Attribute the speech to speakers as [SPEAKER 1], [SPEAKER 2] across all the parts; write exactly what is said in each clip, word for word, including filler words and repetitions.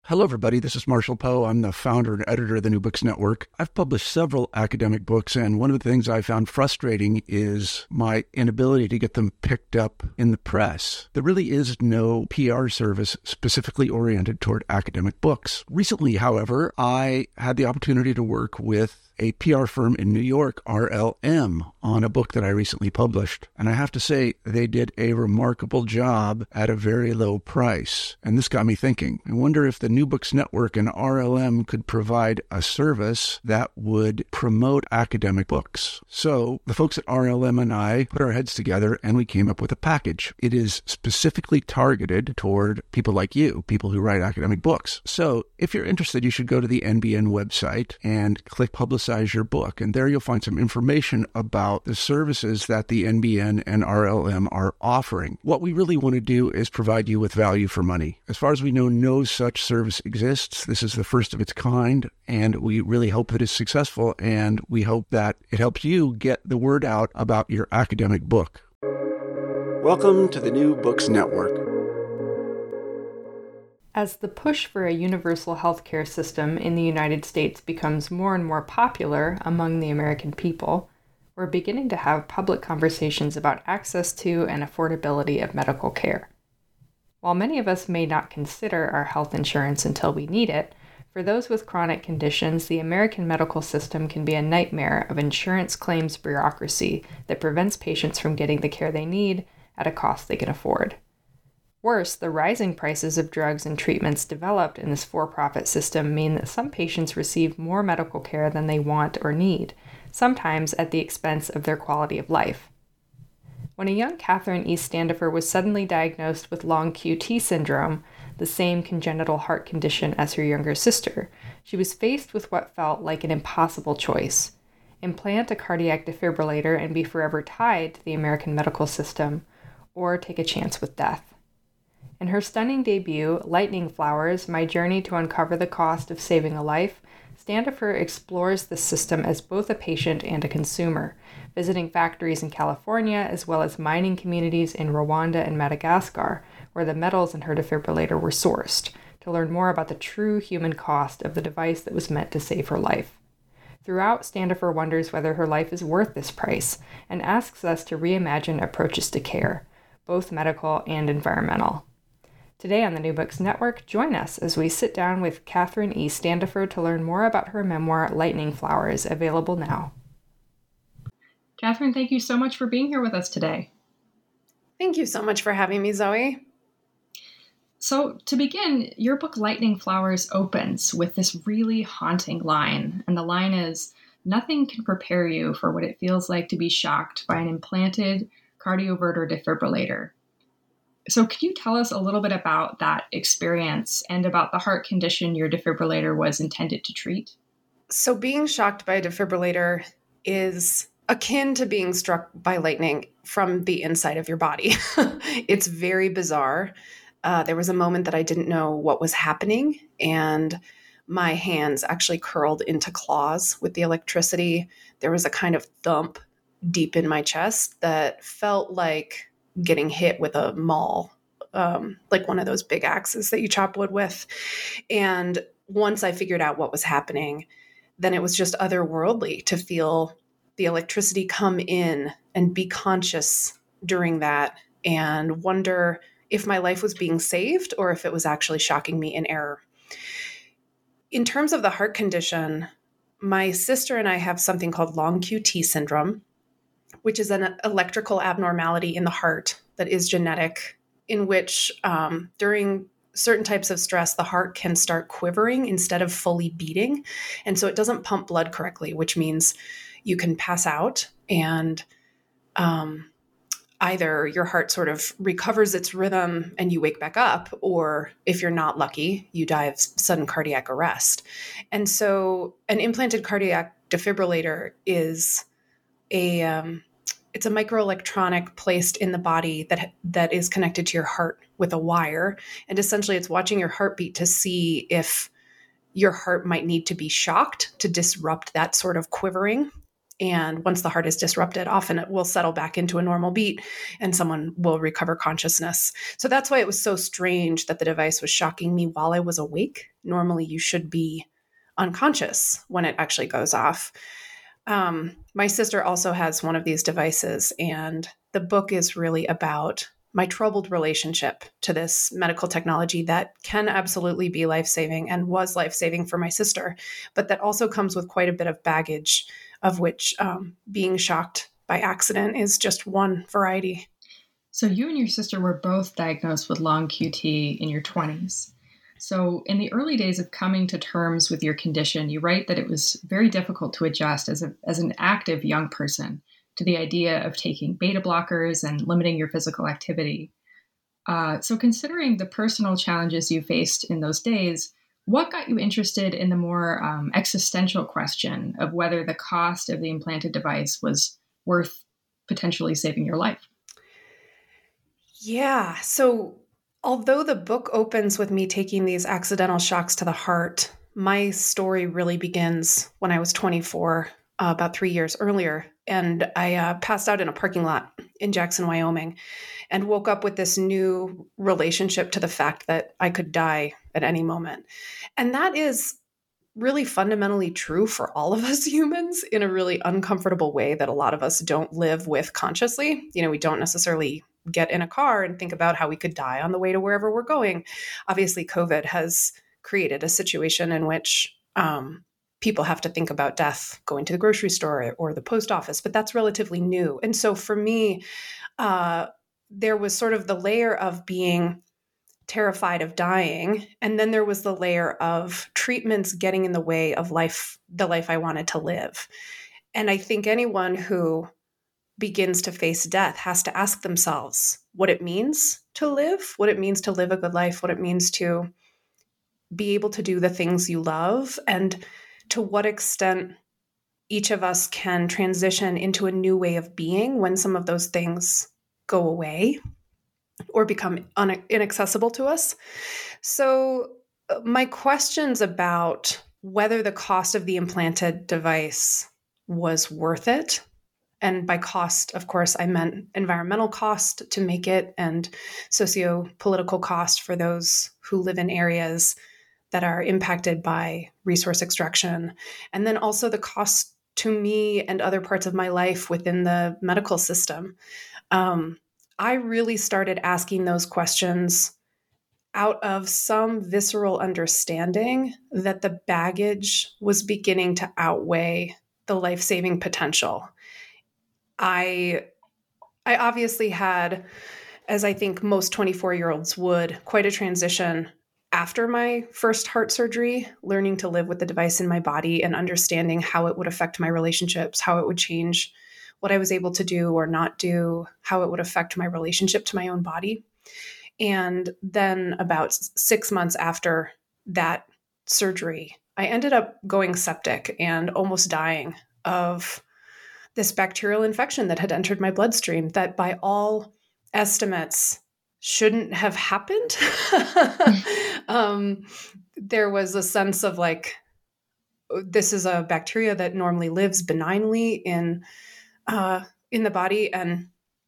[SPEAKER 1] Hello, everybody. This is Marshall Poe. I'm the founder and editor of the New Books Network. I've published several academic books, and one of the things I found frustrating is my inability to get them picked up in the press. There really is no P R service specifically oriented toward academic books. Recently, however, I had the opportunity to work with a P R firm in New York, R L M, on a book that I recently published. And I have to say, they did a remarkable job at a very low price. And this got me thinking. I wonder if the New Books Network and R L M could provide a service that would promote academic books. So the folks at R L M and I put our heads together and we came up with a package. It is specifically targeted toward people like you, people who write academic books. So if you're interested, you should go to the N B N website and click Publicize your book. And there you'll find some information about the services that the N B N and R L M are offering. What we really want to do is provide you with value for money. As far as we know, no such service exists. This is the first of its kind, and we really hope that it's successful, and we hope that it helps you get the word out about your academic book. Welcome to the New Books Network.
[SPEAKER 2] As the push for a universal healthcare system in the United States becomes more and more popular among the American people, we're beginning to have public conversations about access to and affordability of medical care. While many of us may not consider our health insurance until we need it, for those with chronic conditions, the American medical system can be a nightmare of insurance claims bureaucracy that prevents patients from getting the care they need at a cost they can afford. Worse, the rising prices of drugs and treatments developed in this for-profit system mean that some patients receive more medical care than they want or need, sometimes at the expense of their quality of life. When a young Catherine E. Standifer was suddenly diagnosed with long Q T syndrome, the same congenital heart condition as her younger sister, she was faced with what felt like an impossible choice: implant a cardiac defibrillator and be forever tied to the American medical system, or take a chance with death. In her stunning debut, Lightning Flowers, My Journey to Uncover the Cost of Saving a Life, Standifer explores the system as both a patient and a consumer, visiting factories in California as well as mining communities in Rwanda and Madagascar, where the metals in her defibrillator were sourced, to learn more about the true human cost of the device that was meant to save her life. Throughout, Standifer wonders whether her life is worth this price, and asks us to reimagine approaches to care, both medical and environmental. Today on the New Books Network, join us as we sit down with Catherine E. Standifer to learn more about her memoir, Lightning Flowers, available now. Catherine, thank you so much for being here with us today.
[SPEAKER 3] Thank you so much for having me, Zoe.
[SPEAKER 2] So, to begin, your book, Lightning Flowers, opens with this really haunting line, and the line is, "Nothing can prepare you for what it feels like to be shocked by an implanted cardioverter defibrillator." So can you tell us a little bit about that experience and about the heart condition your defibrillator was intended to treat?
[SPEAKER 3] So being shocked by a defibrillator is akin to being struck by lightning from the inside of your body. It's very bizarre. Uh, there was a moment that I didn't know what was happening, and my hands actually curled into claws with the electricity. There was a kind of thump deep in my chest that felt like getting hit with a maul, um, like one of those big axes that you chop wood with. And once I figured out what was happening, then it was just otherworldly to feel the electricity come in and be conscious during that and wonder if my life was being saved or if it was actually shocking me in error. In terms of the heart condition, my sister and I have something called long Q T syndrome, which is an electrical abnormality in the heart that is genetic, in which um, during certain types of stress, the heart can start quivering instead of fully beating. And so it doesn't pump blood correctly, which means you can pass out and um, either your heart sort of recovers its rhythm and you wake back up, or if you're not lucky, you die of sudden cardiac arrest. And so an implanted cardiac defibrillator is a um, it's a microelectronic placed in the body that that is connected to your heart with a wire. And essentially it's watching your heartbeat to see if your heart might need to be shocked to disrupt that sort of quivering. And once the heart is disrupted, often it will settle back into a normal beat and someone will recover consciousness. So that's why it was so strange that the device was shocking me while I was awake. Normally, you should be unconscious when it actually goes off. Um, my sister also has one of these devices, and the book is really about my troubled relationship to this medical technology that can absolutely be life-saving and was life-saving for my sister, but that also comes with quite a bit of baggage, of which um, being shocked by accident is just one variety.
[SPEAKER 2] So you and your sister were both diagnosed with long Q T in your twenties. So in the early days of coming to terms with your condition, you write that it was very difficult to adjust as a, as an active young person to the idea of taking beta blockers and limiting your physical activity. Uh, so considering the personal challenges you faced in those days, what got you interested in the more um, existential question of whether the cost of the implanted device was worth potentially saving your life?
[SPEAKER 3] Yeah. So although the book opens with me taking these accidental shocks to the heart, my story really begins when I was twenty-four, uh, about three years earlier. And I uh, passed out in a parking lot in Jackson, Wyoming, and woke up with this new relationship to the fact that I could die at any moment. And that is really fundamentally true for all of us humans in a really uncomfortable way that a lot of us don't live with consciously. You know, we don't necessarily get in a car and think about how we could die on the way to wherever we're going. Obviously, COVID has created a situation in which um, people have to think about death going to the grocery store or the post office, but that's relatively new. And so for me, uh, there was sort of the layer of being terrified of dying. And then there was the layer of treatments getting in the way of life, the life I wanted to live. And I think anyone who begins to face death has to ask themselves what it means to live, what it means to live a good life, what it means to be able to do the things you love, and to what extent each of us can transition into a new way of being when some of those things go away or become un- inaccessible to us. So uh, my questions about whether the cost of the implanted device was worth it, and by cost, of course, I meant environmental cost to make it and socio-political cost for those who live in areas that are impacted by resource extraction. And then also the cost to me and other parts of my life within the medical system. Um, I really started asking those questions out of some visceral understanding that the baggage was beginning to outweigh the life-saving potential. I I obviously had, as I think most twenty-four-year-olds would, quite a transition after my first heart surgery, learning to live with the device in my body and understanding how it would affect my relationships, how it would change what I was able to do or not do, how it would affect my relationship to my own body. And then about six months after that surgery, I ended up going septic and almost dying of this bacterial infection that had entered my bloodstream that by all estimates shouldn't have happened. um, there was a sense of like, this is a bacteria that normally lives benignly in uh, in the body. And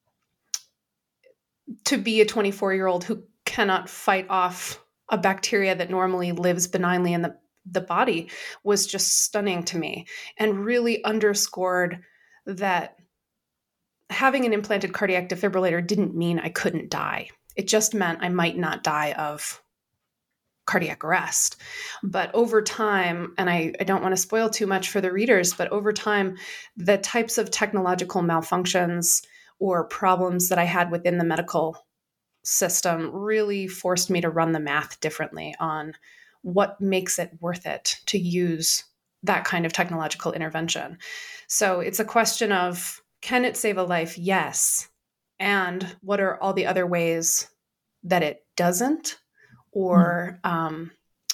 [SPEAKER 3] to be a twenty-four-year-old who cannot fight off a bacteria that normally lives benignly in the, the body was just stunning to me and really underscored that having an implanted cardiac defibrillator didn't mean I couldn't die. It just meant I might not die of cardiac arrest. But over time, and I, I don't want to spoil too much for the readers, but over time, the types of technological malfunctions or problems that I had within the medical system really forced me to run the math differently on what makes it worth it to use that kind of technological intervention. So it's a question of, can it save a life? Yes. And what are all the other ways that it doesn't? Or, mm. um,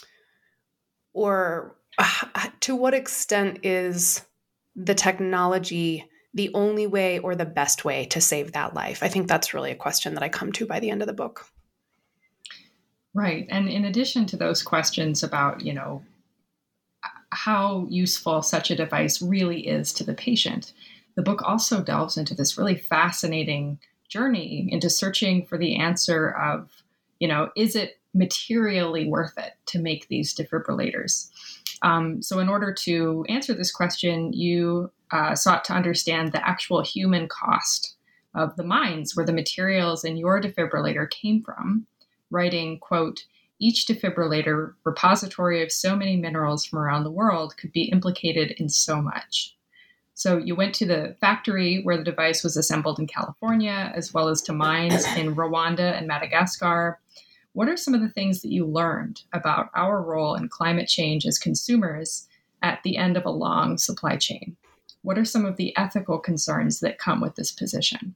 [SPEAKER 3] or uh, to what extent is the technology the only way or the best way to save that life? I think that's really a question that I come to by the end of the book.
[SPEAKER 2] Right. And in addition to those questions about, you know, how useful such a device really is to the patient. The book also delves into this really fascinating journey into searching for the answer of, you know, is it materially worth it to make these defibrillators? Um, so in order to answer this question, you uh, sought to understand the actual human cost of the mines where the materials in your defibrillator came from, writing, quote, each defibrillator repository of so many minerals from around the world could be implicated in so much. So you went to the factory where the device was assembled in California, as well as to mines in Rwanda and Madagascar. What are some of the things that you learned about our role in climate change as consumers at the end of a long supply chain? What are some of the ethical concerns that come with this position?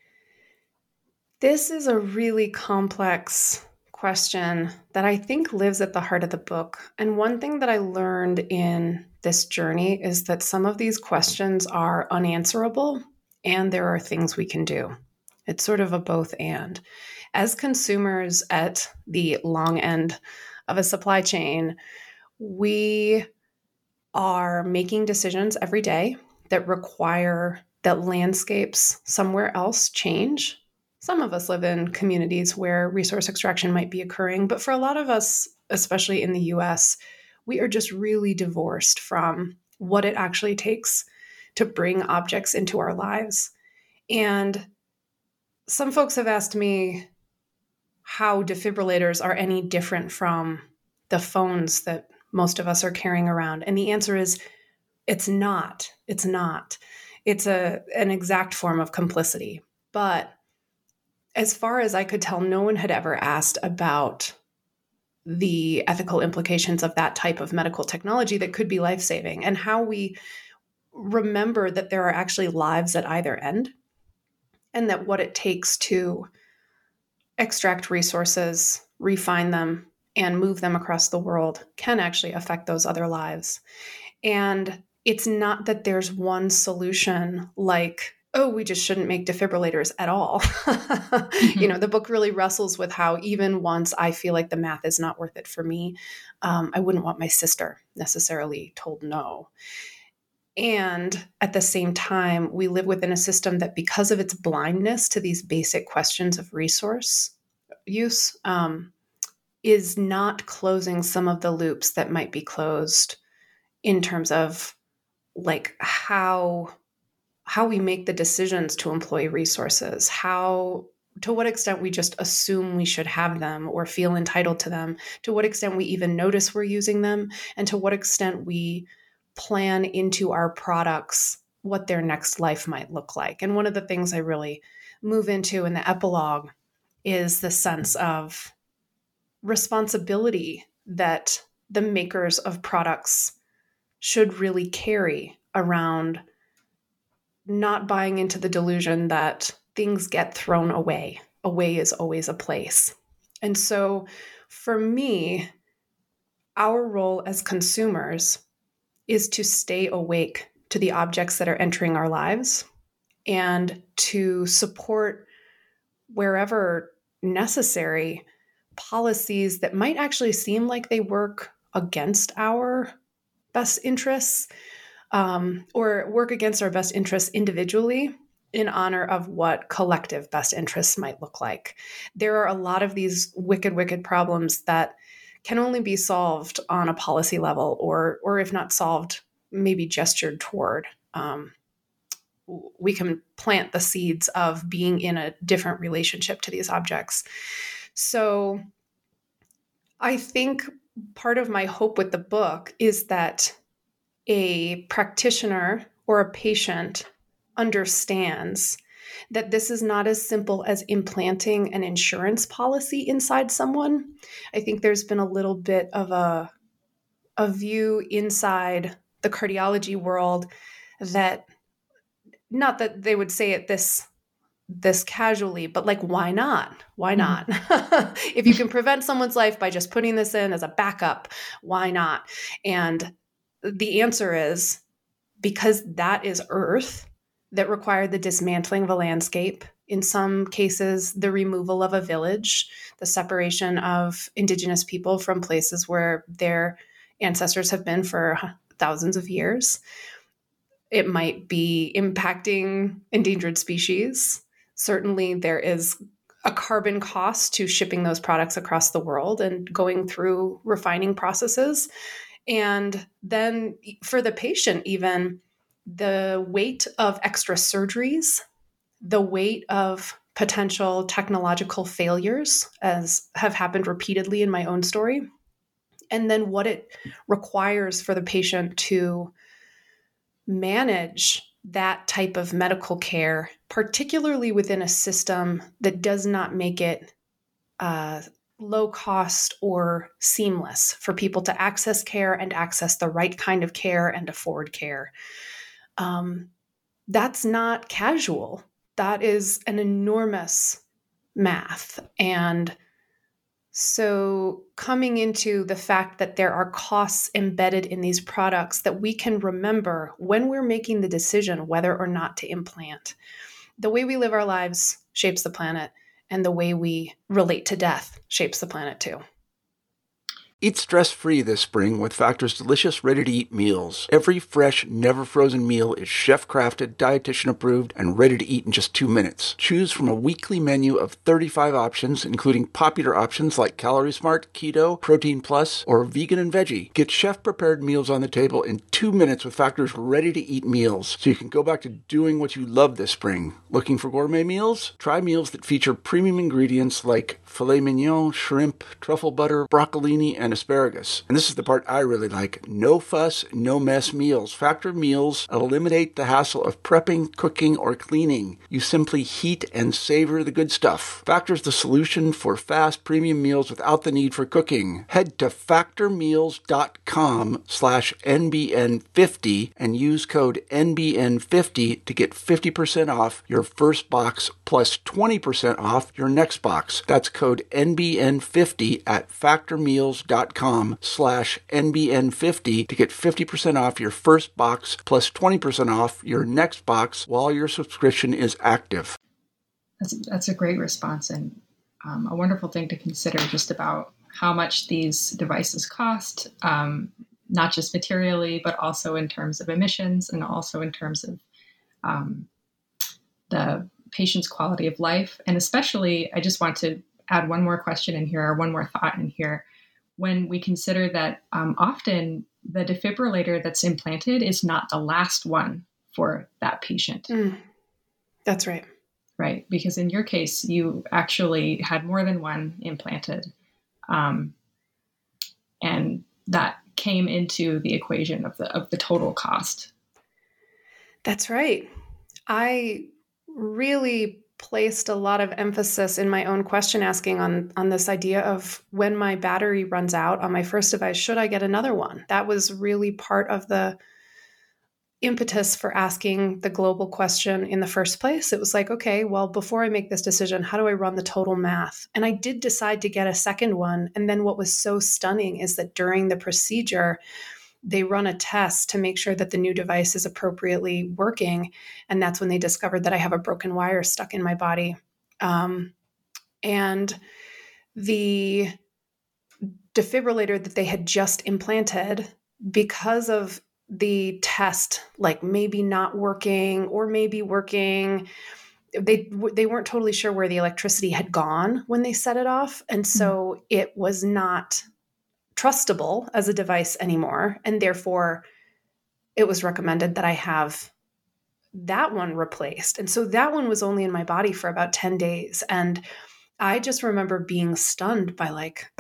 [SPEAKER 3] This is a really complex question that I think lives at the heart of the book. And one thing that I learned in this journey is that some of these questions are unanswerable and there are things we can do. It's sort of a both and. As consumers at the long end of a supply chain, we are making decisions every day that require that landscapes somewhere else change. Some of us live in communities where resource extraction might be occurring, but for a lot of us, especially in the U S, we are just really divorced from what it actually takes to bring objects into our lives. And some folks have asked me how defibrillators are any different from the phones that most of us are carrying around. And the answer is, it's not. It's not. It's a, an exact form of complicity. But as far as I could tell, no one had ever asked about the ethical implications of that type of medical technology that could be life-saving and how we remember that there are actually lives at either end and that what it takes to extract resources, refine them, and move them across the world can actually affect those other lives. And it's not that there's one solution like, oh, we just shouldn't make defibrillators at all. Mm-hmm. You know, the book really wrestles with how even once I feel like the math is not worth it for me, um, I wouldn't want my sister necessarily told no. And at the same time, we live within a system that because of its blindness to these basic questions of resource use, um, is not closing some of the loops that might be closed in terms of like how how we make the decisions to employ resources, how, to what extent we just assume we should have them or feel entitled to them, to what extent we even notice we're using them, and to what extent we plan into our products what their next life might look like. And one of the things I really move into in the epilogue is the sense of responsibility that the makers of products should really carry around not buying into the delusion that things get thrown away. Away is always a place. And so for me, our role as consumers is to stay awake to the objects that are entering our lives and to support wherever necessary policies that might actually seem like they work against our best interests, Um, or work against our best interests individually in honor of what collective best interests might look like. There are a lot of these wicked, wicked problems that can only be solved on a policy level, or, or if not solved, maybe gestured toward. Um, we can plant the seeds of being in a different relationship to these objects. So I think part of my hope with the book is that a practitioner or a patient understands that this is not as simple as implanting an insurance policy inside someone. I think there's been a little bit of a, a view inside the cardiology world that, not that they would say it this this casually, but like, why not? Why not? Mm-hmm. If you can prevent someone's life by just putting this in as a backup, why not? And the answer is because that is Earth that required the dismantling of a landscape. In some cases, the removal of a village, the separation of Indigenous people from places where their ancestors have been for thousands of years. It might be impacting endangered species. Certainly, there is a carbon cost to shipping those products across the world and going through refining processes. And then for the patient, even the weight of extra surgeries, the weight of potential technological failures, as have happened repeatedly in my own story, and then what it requires for the patient to manage that type of medical care, particularly within a system that does not make it uh, low cost or seamless for people to access care and access the right kind of care and afford care. Um, that's not casual. That is an enormous math. And so coming into the fact that there are costs embedded in these products that we can remember when we're making the decision whether or not to implant. The way we live our lives shapes the planet, and the way we relate to death shapes the planet too.
[SPEAKER 1] Eat stress-free this spring with Factor's delicious, ready-to-eat meals. Every fresh, never-frozen meal is chef-crafted, dietitian-approved, and ready to eat in just two minutes. Choose from a weekly menu of thirty-five options, including popular options like Calorie Smart, Keto, Protein Plus, or Vegan and Veggie. Get chef-prepared meals on the table in two minutes with Factor's ready-to-eat meals, so you can go back to doing what you love this spring. Looking for gourmet meals? Try meals that feature premium ingredients like filet mignon, shrimp, truffle butter, broccolini, and asparagus. And this is the part I really like. No fuss, no mess meals. Factor meals eliminate the hassle of prepping, cooking, or cleaning. You simply heat and savor the good stuff. Factor's the solution for fast premium meals without the need for cooking. Head to factormeals.com slash NBN50 and use code N B N fifty to get fifty percent off your first box plus twenty percent off your next box. That's code N B N fifty at factormeals.com slash N B N fifty to get fifty percent off your first box plus twenty percent off your next box while your subscription is active.
[SPEAKER 4] That's, that's a great response, and um, a wonderful thing to consider just about how much these devices cost, um, not just materially, but also in terms of emissions and also in terms of um, the patient's quality of life. And especially, I just want to add one more question in here, or one more thought in here. When we consider that um, often the defibrillator that's implanted is not the last one for that patient.
[SPEAKER 3] Mm, that's right.
[SPEAKER 4] Right. Because in your case, you actually had more than one implanted. Um, and that came into the equation of the of the total cost.
[SPEAKER 3] That's right. I really placed a lot of emphasis in my own question asking on, on this idea of when my battery runs out on my first device, should I get another one? That was really part of the impetus for asking the global question in the first place. It was like, okay, well, before I make this decision, how do I run the total math? And I did decide to get a second one. And then what was so stunning is that during the procedure, they run a test to make sure that the new device is appropriately working. And that's when they discovered that I have a broken wire stuck in my body. Um, and the defibrillator that they had just implanted, because of the test, like maybe not working or maybe working, they they weren't totally sure where the electricity had gone when they set it off. And so mm-hmm. it was not trustable as a device anymore. And therefore, it was recommended that I have that one replaced. And so that one was only in my body for about ten days. And I just remember being stunned by like,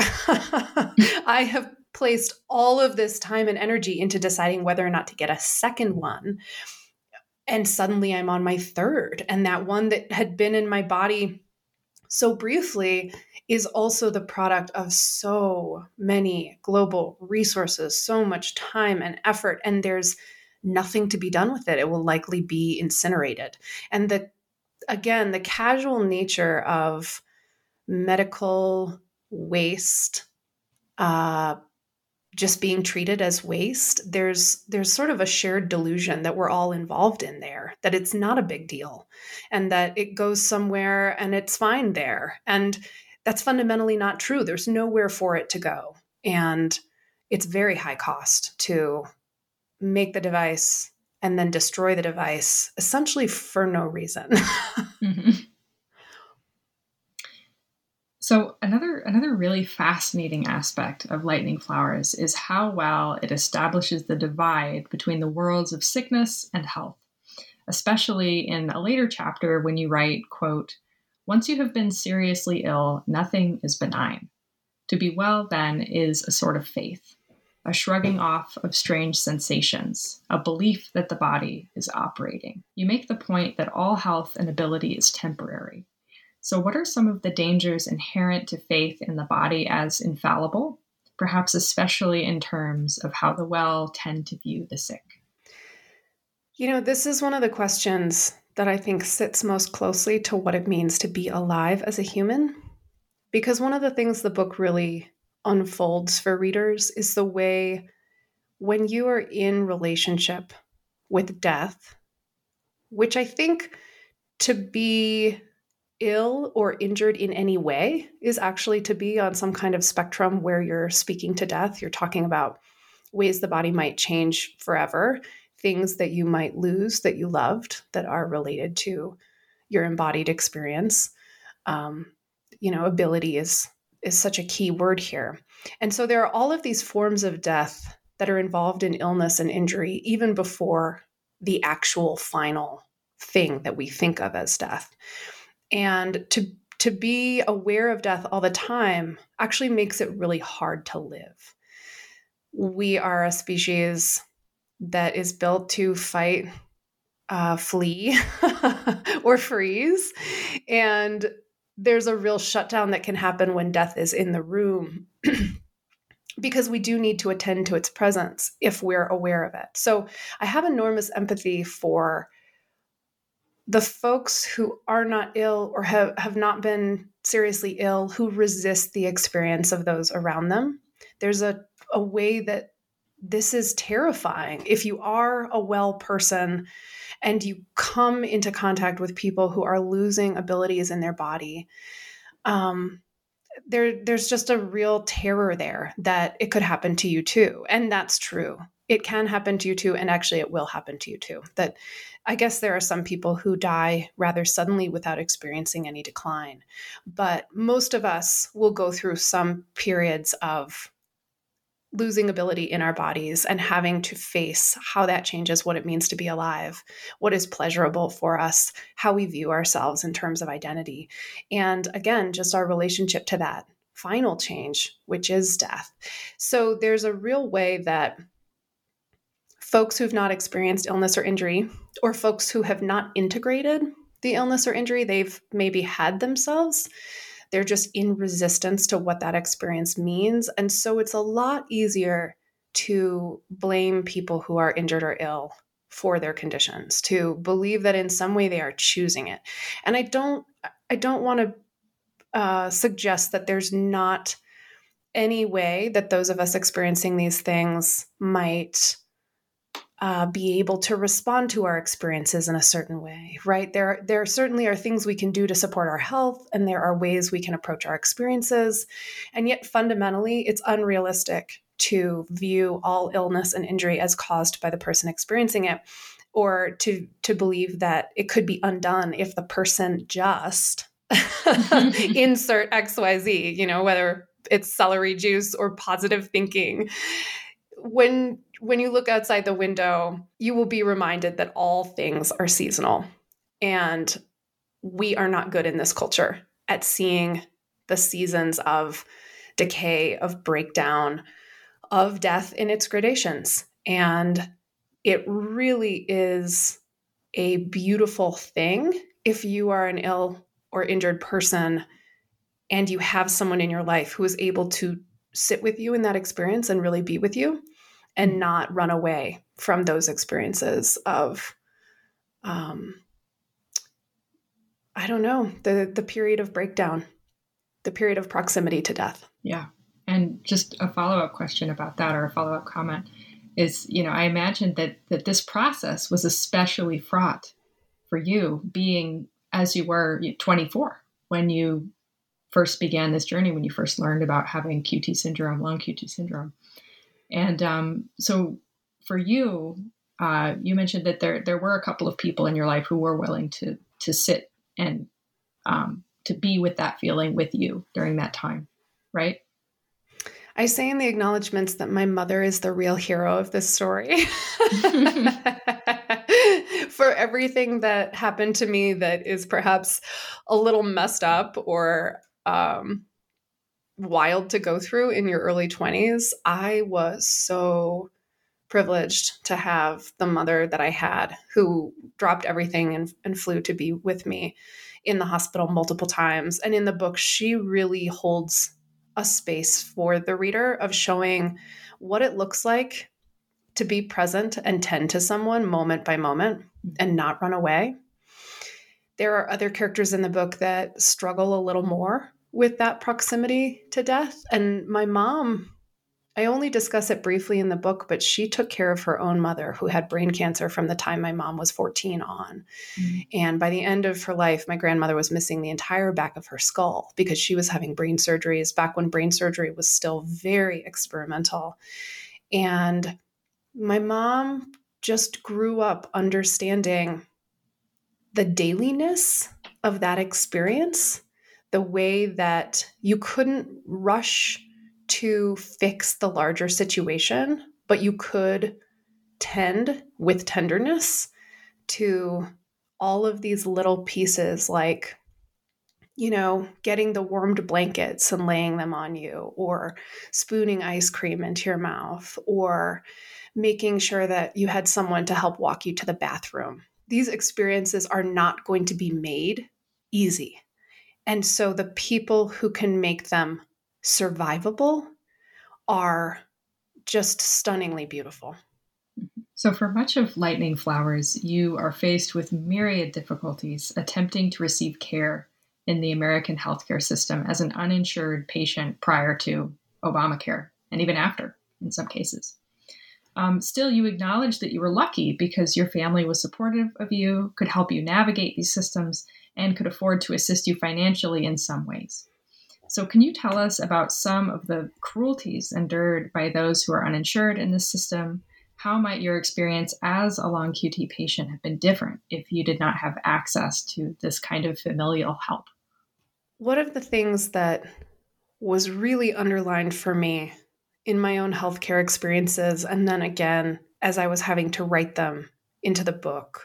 [SPEAKER 3] I have placed all of this time and energy into deciding whether or not to get a second one. And suddenly I'm on my third. And that one that had been in my body so briefly is also the product of so many global resources, so much time and effort, and there's nothing to be done with it. It will likely be incinerated. And the, again, the casual nature of medical waste, uh, just being treated as waste, there's there's sort of a shared delusion that we're all involved in there, that it's not a big deal and that it goes somewhere and it's fine there. And that's fundamentally not true. There's nowhere for it to go. And it's very high cost to make the device and then destroy the device essentially for no reason.
[SPEAKER 4] Mm-hmm. So another another really fascinating aspect of Lightning Flowers is how well it establishes the divide between the worlds of sickness and health, especially in a later chapter when you write, quote, "Once you have been seriously ill, nothing is benign. To be well, then, is a sort of faith, a shrugging off of strange sensations, a belief that the body is operating. You make the point that all health and ability is temporary. So what are some of the dangers inherent to faith in the body as infallible, perhaps especially in terms of how the well tend to view the sick?"
[SPEAKER 3] You know, this is one of the questions that I think sits most closely to what it means to be alive as a human. Because one of the things the book really unfolds for readers is the way when you are in relationship with death, which I think to be ill or injured in any way is actually to be on some kind of spectrum where you're speaking to death. You're talking about ways the body might change forever, things that you might lose that you loved that are related to your embodied experience. Um, you know, ability is is such a key word here. And so there are all of these forms of death that are involved in illness and injury, even before the actual final thing that we think of as death. And to to be aware of death all the time actually makes it really hard to live. We are a species that is built to fight, uh, flee, or freeze. And there's a real shutdown that can happen when death is in the room because we do need to attend to its presence if we're aware of it. So I have enormous empathy for the folks who are not ill or have, have not been seriously ill, who resist the experience of those around them. There's a, a way that this is terrifying. If you are a well person and you come into contact with people who are losing abilities in their body, um, there, there's just a real terror there that it could happen to you too. And that's true. It can happen to you too. And actually it will happen to you too. That I guess there are some people who die rather suddenly without experiencing any decline. But most of us will go through some periods of losing ability in our bodies and having to face how that changes what it means to be alive, what is pleasurable for us, how we view ourselves in terms of identity. And again, just our relationship to that final change, which is death. So there's a real way that folks who've not experienced illness or injury, or folks who have not integrated the illness or injury they've maybe had themselves, they're just in resistance to what that experience means. And so it's a lot easier to blame people who are injured or ill for their conditions, to believe that in some way they are choosing it. And I don't, I don't want to uh, suggest that there's not any way that those of us experiencing these things might Uh, be able to respond to our experiences in a certain way, right? There, there certainly are things we can do to support our health, and there are ways we can approach our experiences. And yet fundamentally, it's unrealistic to view all illness and injury as caused by the person experiencing it, or to, to believe that it could be undone if the person just insert X Y Z, you know, whether it's celery juice or positive thinking. When When you look outside the window, you will be reminded that all things are seasonal. And we are not good in this culture at seeing the seasons of decay, of breakdown, of death in its gradations. And it really is a beautiful thing if you are an ill or injured person and you have someone in your life who is able to sit with you in that experience and really be with you, and not run away from those experiences of, um, I don't know, the the period of breakdown, the period of proximity to death.
[SPEAKER 4] Yeah. And just a follow-up question about that, or a follow-up comment is, you know, I imagine that that this process was especially fraught for you, being as you were twenty-four when you first began this journey, when you first learned about having Q T syndrome, long Q T syndrome. And um, so for you, uh, you mentioned that there there were a couple of people in your life who were willing to to sit and um, to be with that feeling with you during that time, right?
[SPEAKER 3] I say in the acknowledgments that my mother is the real hero of this story. For everything that happened to me that is perhaps a little messed up or um, wild to go through in your early twenties, I was so privileged to have the mother that I had who dropped everything and, and flew to be with me in the hospital multiple times. And in the book, she really holds a space for the reader of showing what it looks like to be present and tend to someone moment by moment and not run away. There are other characters in the book that struggle a little more with that proximity to death. And my mom, I only discuss it briefly in the book, but she took care of her own mother who had brain cancer from the time my mom was fourteen on. Mm-hmm. And by the end of her life, my grandmother was missing the entire back of her skull because she was having brain surgeries back when brain surgery was still very experimental. And my mom just grew up understanding the dailiness of that experience, the way that you couldn't rush to fix the larger situation, but you could tend with tenderness to all of these little pieces, like, you know, getting the warmed blankets and laying them on you, or spooning ice cream into your mouth, or making sure that you had someone to help walk you to the bathroom. These experiences are not going to be made easy. And so the people who can make them survivable are just stunningly beautiful.
[SPEAKER 4] So for much of Lightning Flowers, you are faced with myriad difficulties attempting to receive care in the American healthcare system as an uninsured patient prior to Obamacare, and even after, in some cases. Um, still, you acknowledge that you were lucky because your family was supportive of you, could help you navigate these systems, and could afford to assist you financially in some ways. So can you tell us about some of the cruelties endured by those who are uninsured in this system? How might your experience as a long Q T patient have been different if you did not have access to this kind of familial help?
[SPEAKER 3] One of the things that was really underlined for me in my own healthcare experiences, and then again, as I was having to write them into the book,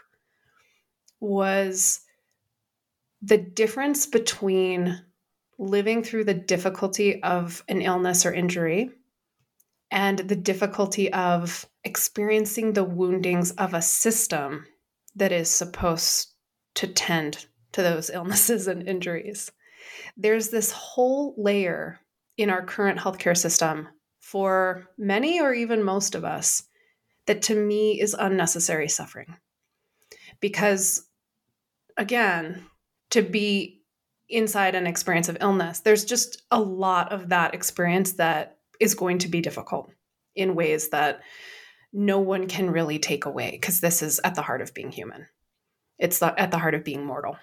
[SPEAKER 3] was the difference between living through the difficulty of an illness or injury and the difficulty of experiencing the woundings of a system that is supposed to tend to those illnesses and injuries. There's this whole layer in our current healthcare system for many or even most of us that to me is unnecessary suffering. Because again, to be inside an experience of illness, there's just a lot of that experience that is going to be difficult in ways that no one can really take away, because this is at the heart of being human. It's the, at the heart of being mortal.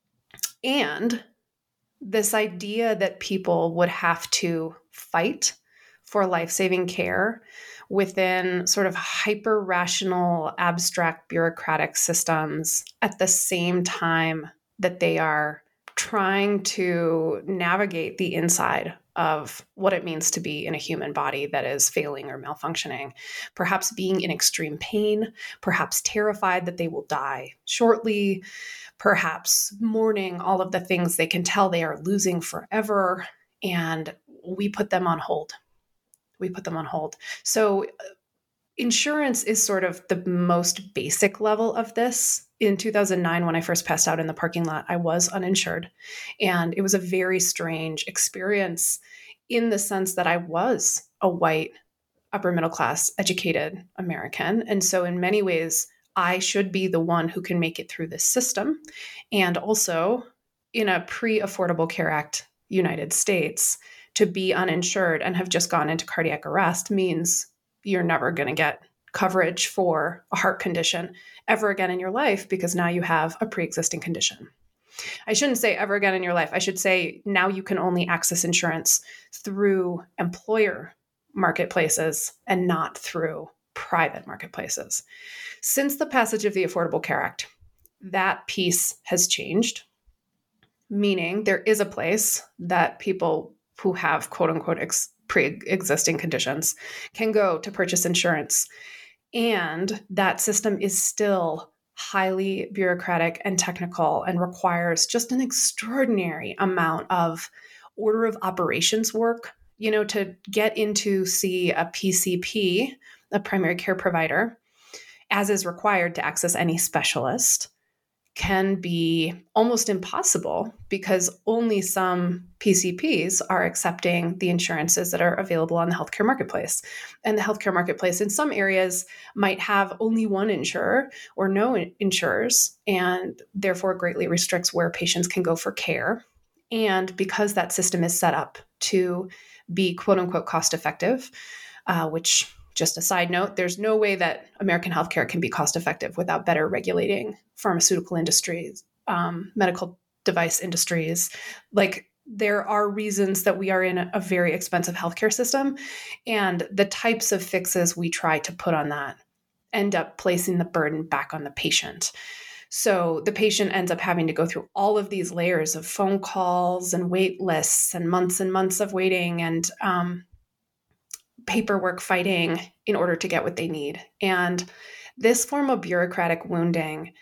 [SPEAKER 3] And this idea that people would have to fight for life-saving care within sort of hyper-rational, abstract, bureaucratic systems at the same time that they are trying to navigate the inside of what it means to be in a human body that is failing or malfunctioning, perhaps being in extreme pain, perhaps terrified that they will die shortly, perhaps mourning all of the things they can tell they are losing forever, and we put them on hold. We put them on hold. So insurance is sort of the most basic level of this. In two thousand nine, when I first passed out in the parking lot, I was uninsured. And it was a very strange experience in the sense that I was a white, upper middle class, educated American. And so in many ways, I should be the one who can make it through this system. And also in a pre-Affordable Care Act United States, to be uninsured and have just gone into cardiac arrest means you're never going to get coverage for a heart condition ever again in your life, because now you have a pre-existing condition. I shouldn't say ever again in your life. I should say now you can only access insurance through employer marketplaces and not through private marketplaces. Since the passage of the Affordable Care Act, that piece has changed, meaning there is a place that people who have quote unquote ex- pre-existing conditions can go to purchase insurance. And that system is still highly bureaucratic and technical and requires just an extraordinary amount of order of operations work, you know, to get into see a P C P, a primary care provider, as is required to access any specialist, can be almost impossible because only some P C Ps are accepting the insurances that are available on the healthcare marketplace. And the healthcare marketplace in some areas might have only one insurer or no insurers, and therefore greatly restricts where patients can go for care. And because that system is set up to be quote unquote cost effective, uh, which just a side note, there's no way that American healthcare can be cost effective without better regulating pharmaceutical industries, um, medical device industries. Like there are reasons that we are in a, a very expensive healthcare system, and the types of fixes we try to put on that end up placing the burden back on the patient. So the patient ends up having to go through all of these layers of phone calls and wait lists and months and months of waiting and um, paperwork fighting in order to get what they need. And this form of bureaucratic wounding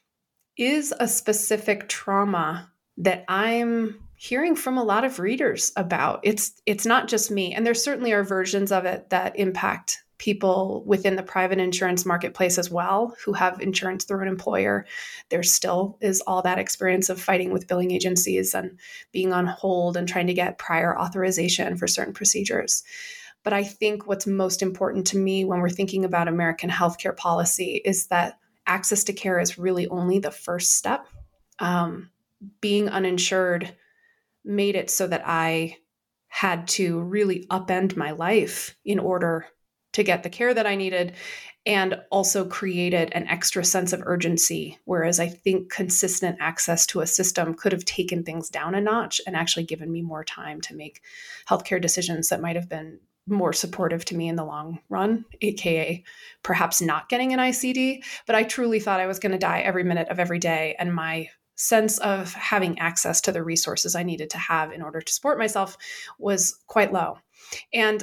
[SPEAKER 3] is a specific trauma that I'm hearing from a lot of readers about. It's it's not just me. And there certainly are versions of it that impact people within the private insurance marketplace as well who have insurance through an employer. There still is all that experience of fighting with billing agencies and being on hold and trying to get prior authorization for certain procedures. But I think what's most important to me when we're thinking about American healthcare policy is that access to care is really only the first step. Um, being uninsured made it so that I had to really upend my life in order to get the care that I needed, and also created an extra sense of urgency. Whereas I think consistent access to a system could have taken things down a notch and actually given me more time to make healthcare decisions that might have been more supportive to me in the long run, A K A perhaps not getting an I C D. But I truly thought I was going to die every minute of every day. And my sense of having access to the resources I needed to have in order to support myself was quite low. And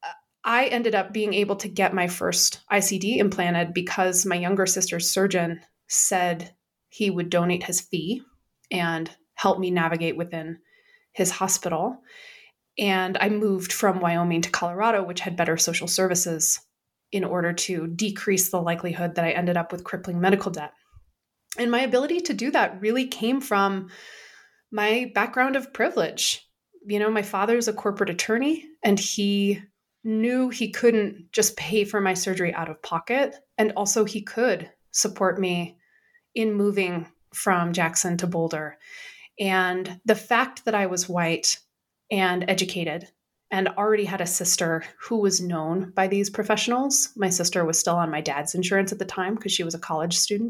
[SPEAKER 3] I ended up being able to get my first I C D implanted because my younger sister's surgeon said he would donate his fee and help me navigate within his hospital. And I moved from Wyoming to Colorado, which had better social services, in order to decrease the likelihood that I ended up with crippling medical debt. And my ability to do that really came from my background of privilege. You know, my father's a corporate attorney, and he knew he couldn't just pay for my surgery out of pocket. And also he could support me in moving from Jackson to Boulder. And the fact that I was white and educated and already had a sister who was known by these professionals. My sister was still on my dad's insurance at the time because she was a college student.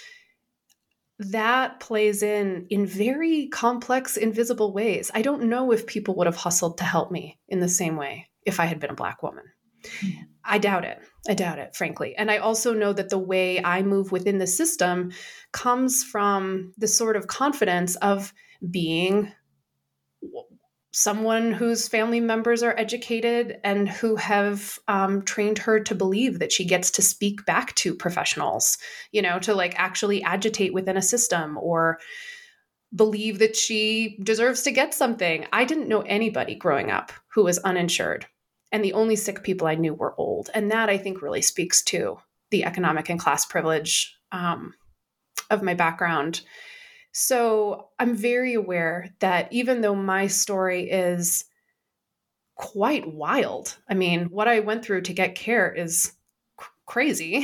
[SPEAKER 3] That plays in in very complex, invisible ways. I don't know if people would have hustled to help me in the same way if I had been a Black woman. Mm-hmm. I doubt it. I doubt it, frankly. And I also know that the way I move within the system comes from the sort of confidence of being someone whose family members are educated and who have um, trained her to believe that she gets to speak back to professionals, you know, to like actually agitate within a system or believe that she deserves to get something. I didn't know anybody growing up who was uninsured. And the only sick people I knew were old. And that I think really speaks to the economic and class privilege um, of my background. So I'm very aware that even though my story is quite wild, I mean, what I went through to get care is c- crazy.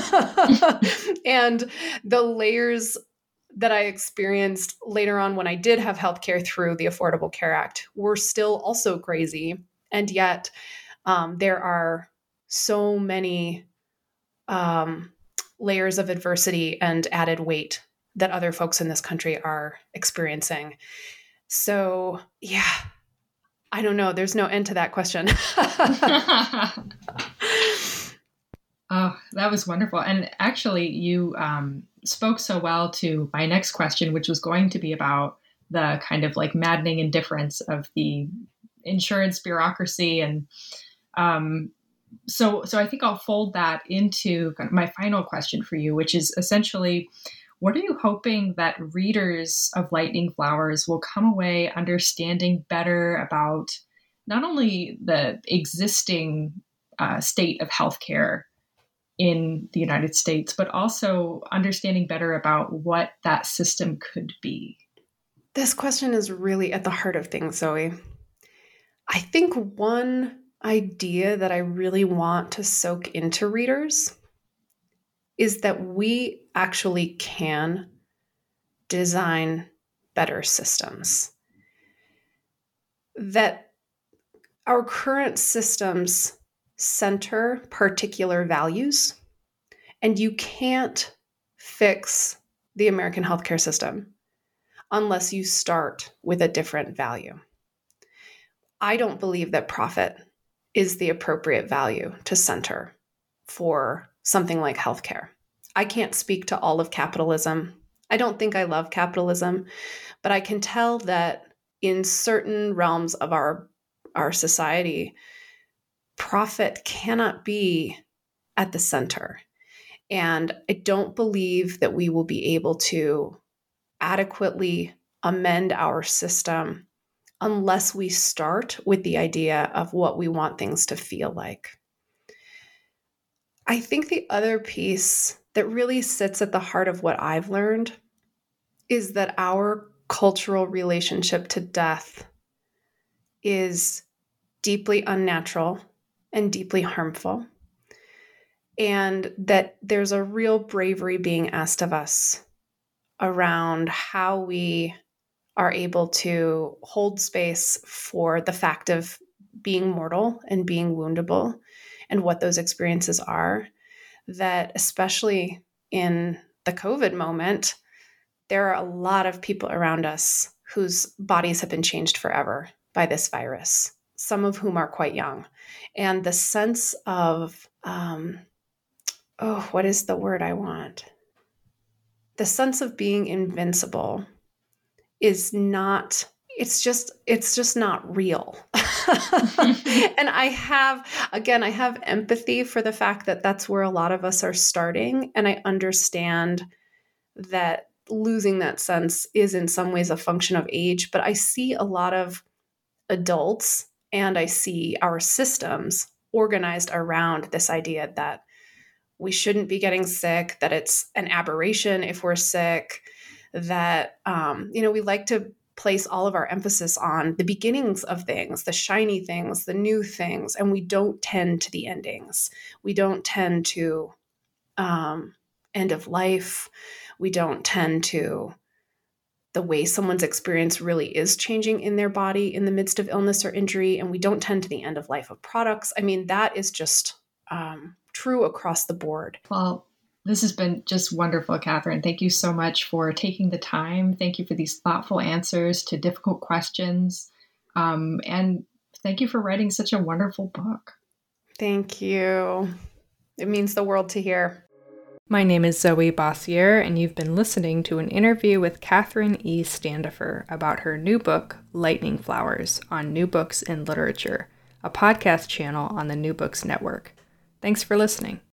[SPEAKER 3] And the layers that I experienced later on when I did have healthcare through the Affordable Care Act were still also crazy. And yet um, there are so many um, layers of adversity and added weight that other folks in this country are experiencing. So yeah, I don't know. There's no end to that question.
[SPEAKER 4] Oh, that was wonderful. And actually, you um, spoke so well to my next question, which was going to be about the kind of like maddening indifference of the insurance bureaucracy. And um, so, so I think I'll fold that into my final question for you, which is essentially, what are you hoping that readers of Lightning Flowers will come away understanding better about not only the existing uh, state of healthcare in the United States, but also understanding better about what that system could be?
[SPEAKER 3] This question is really at the heart of things, Zoe. I think one idea that I really want to soak into readers is that we actually can design better systems. That our current systems center particular values, and you can't fix the American healthcare system unless you start with a different value. I don't believe that profit is the appropriate value to center for something like healthcare. I can't speak to all of capitalism. I don't think I love capitalism, but I can tell that in certain realms of our, our society, profit cannot be at the center. And I don't believe that we will be able to adequately amend our system unless we start with the idea of what we want things to feel like. I think the other piece that really sits at the heart of what I've learned is that our cultural relationship to death is deeply unnatural and deeply harmful, and that there's a real bravery being asked of us around how we are able to hold space for the fact of being mortal and being woundable and what those experiences are. That especially in the COVID moment, there are a lot of people around us whose bodies have been changed forever by this virus, some of whom are quite young. And the sense of, um, oh, what is the word I want? The sense of being invincible is not, it's just, it's just not real. And I have, again, I have empathy for the fact that that's where a lot of us are starting. And I understand that losing that sense is in some ways a function of age, but I see a lot of adults and I see our systems organized around this idea that we shouldn't be getting sick, that it's an aberration if we're sick, that, um, you know, we like to place all of our emphasis on the beginnings of things, the shiny things, the new things, and we don't tend to the endings. We don't tend to um, end of life. We don't tend to the way someone's experience really is changing in their body in the midst of illness or injury, and we don't tend to the end of life of products. I mean, that is just um, true across the board.
[SPEAKER 4] Well, this has been just wonderful, Catherine. Thank you so much for taking the time. Thank you for these thoughtful answers to difficult questions. Um, and thank you for writing such a wonderful book.
[SPEAKER 3] Thank you. It means the world to hear.
[SPEAKER 2] My name is Zoe Bossier, and you've been listening to an interview with Catherine E. Standifer about her new book, Lightning Flowers, on New Books in Literature, a podcast channel on the New Books Network. Thanks for listening.